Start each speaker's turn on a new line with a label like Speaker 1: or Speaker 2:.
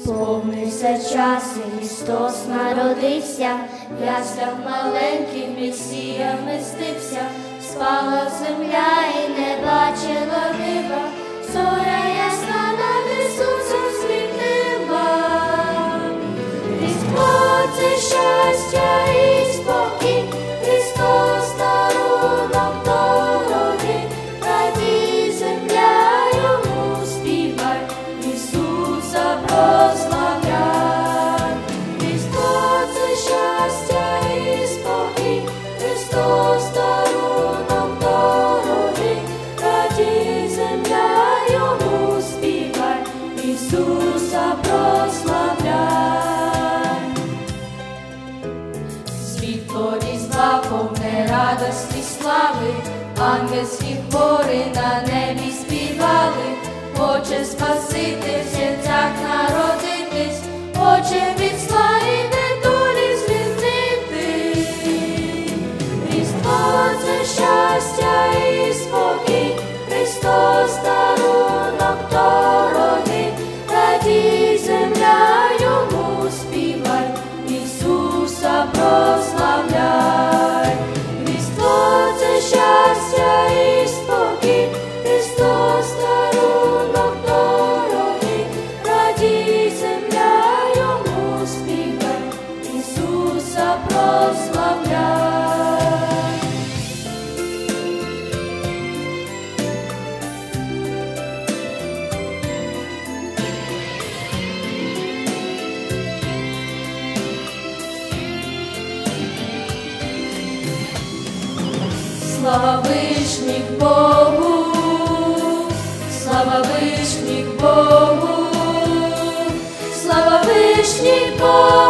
Speaker 1: Сповнився час, і Христос народився, в яслах маленьких Месія вмістився, спала земля і не бачила неба, зоря ясна над Ісусом світила. Різдво – це щастя і спокій, Христос дарунок дорогий, радій земля йому співай, Ісуса прославляй. Різдво – це щастя і спокій, Христос дарунок дорогий, радій земля йому співай, Ісуса прославляй. Світло Різдва повне радості слави, ангельські хори на небі співали, хоче Спаситель в серцях народитись, хоче від зла і недолі звільнити. Різдво – це щастя і спокій, Христос дарунок дорогий, радій земля йому співай, Ісуса прославляй. Різдво – це щастя і спокій, Христос дарунок дорогий, радій земля йому співай, Ісуса прославляй. Слава вишніх Богу, слава вишніх Богу, слава вишніх Богу.